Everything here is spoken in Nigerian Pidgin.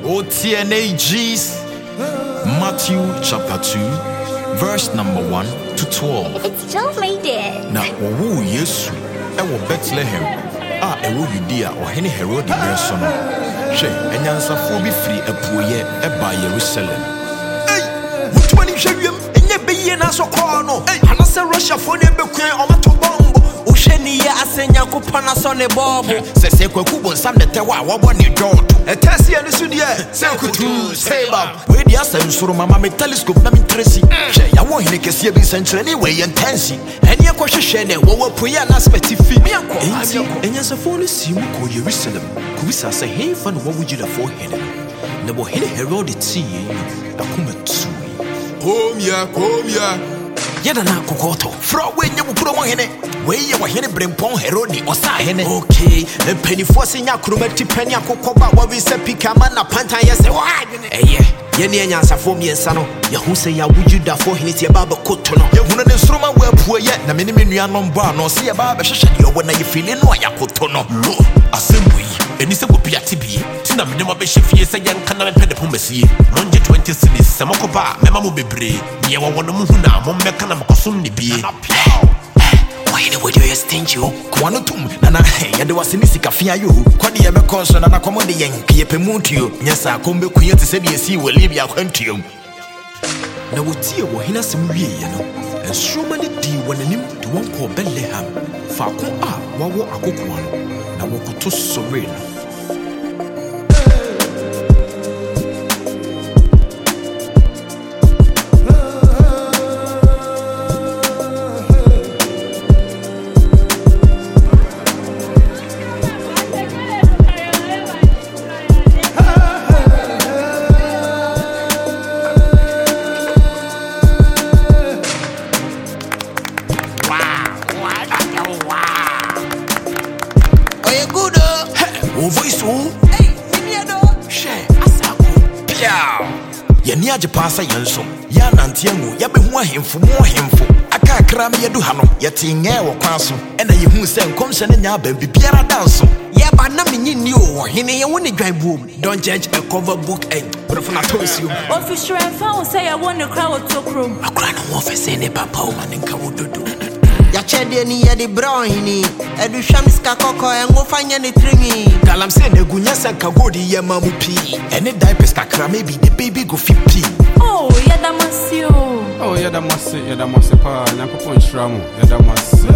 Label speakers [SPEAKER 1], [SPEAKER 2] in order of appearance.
[SPEAKER 1] OTNAGs, Matthew chapter 2, verse number 1 to 12.
[SPEAKER 2] It's just made it.
[SPEAKER 1] Now, who Yesu, ewo Bethlehem, ewo Judea, or Henny Herod the Berson. She, and answer for be free a poye, by Jerusalem. Hey, which one is you? And ye be in as a corner. Hey, and I say Russia for the Bucray or Matobombo. Usheni ya asenya kupana sone bobo. Sese kwe kubo samde tewa waboni joto. Etesi ya nisudie. Se kutu, seba. Wedi asa yusuru mama me telescope na mintresi. She ya wo hine kesiye bisanchire ni we yentensi. Eni ya kwa shishene wawo puya na spetifi. Enti, enya safoni simu ko Jerusalem. Kuwisa se hei fan wawu jida fo hene. Nebo hene Herod tiye. Akume tui. Komia. Yeda na kokoto. Fra we nye bukuro mo hene. We ye wa hene brempon Herodi osa hene. Okay, penny force nya kromati penny akokoba wa we se pikama na pantan ye se wa. Ye ne nya asafo miensa no. Ye hu se ya wujuda fo hene tie baba koto no. Ye hu ne nsroma wa puo ye na me nua no mba no se ye baba hwehwe de owo na ye fili no ya koto no. Asembui eni se bopia tibie. Tina me ne ma be hwefie se ye nka na me pede pomasie. Nonje 20 cities se mokoba mema mo bebre. Ye wo no mu hu na mo mmeka na makosum ne bie. Why the way you stingy? Quantum, Nana, and there was a Missy Cafia you. Quadi ever concern and accommodate Yankee Pemuntio. Yes, I come back here to say, yes, you will leave your country. Now, what's here? What he has some real, and so many D when a name to one called Bethlehem. Falcon, Wawa Akokwan. Now, what could to surreal? Yaje pasa yenso ya nantiangu ya behu ahemfo mo ahemfo aka krama yedu ha no yetinge wo kwaso ena yehu se nkomse ne nya ba bibiara danso ye ba na menyi ni o hene ye woni dwan buom don't judge a cover book and profana tosio official fa say I want to crowd to krom akra no wo fe se ne papa o manenka wododo ya chede ni ye de brown hini edu hwamska kokko enwo fanya ne tringi galam se na gunya sanka godi ye mamupi ene diapers kakra maybe the baby go fit pee.
[SPEAKER 3] Oh, yada masio. Oh, yada masi pa. Nyankopon shramu. Yada masi.